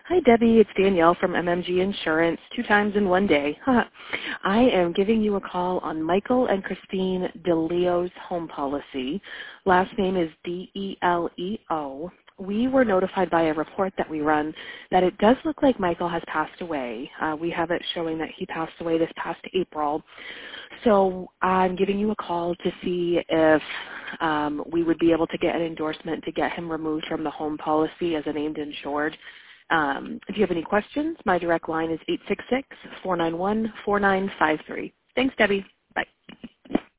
Hi, Debbie. It's Danielle from MMG Insurance, 2 times in one day. I am giving you a call on Michael and Christine DeLeo's home policy. Last name is D-E-L-E-O. We were notified by a report that we run that it does look like Michael has passed away. We have it showing that he passed away this past April. So I'm giving you a call to see if we would be able to get an endorsement to get him removed from the home policy as a named insured. If you have any questions, my direct line is 866-491-4953. Thanks, Debbie.